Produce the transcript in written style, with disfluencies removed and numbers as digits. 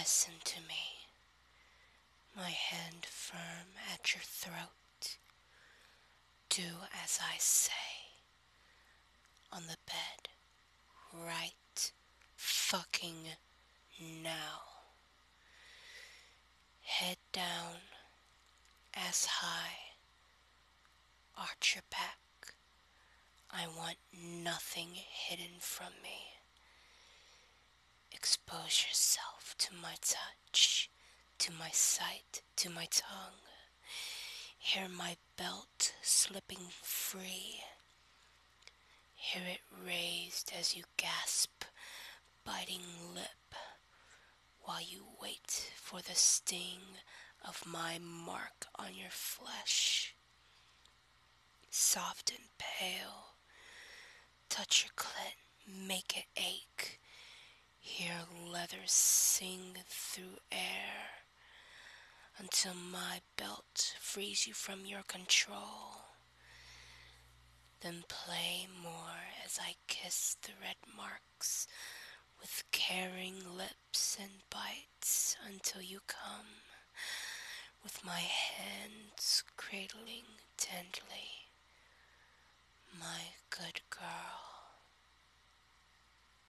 Listen to me, my hand firm at your throat. Do as I say. On the bed, right fucking now. Head down, ass high, arch your back. I want nothing hidden from me. Expose yourself to my touch, to my sight, to my tongue. Hear my belt slipping free. Hear it raised as you gasp, biting lip, while you wait for the sting of my mark on your flesh. Soft and pale, touch your clit, make it ache. Hear leather sing through air until my belt frees you from your control. Then play more as I kiss the red marks with caring lips and bites until you come, with my hands cradling tenderly. My good girl.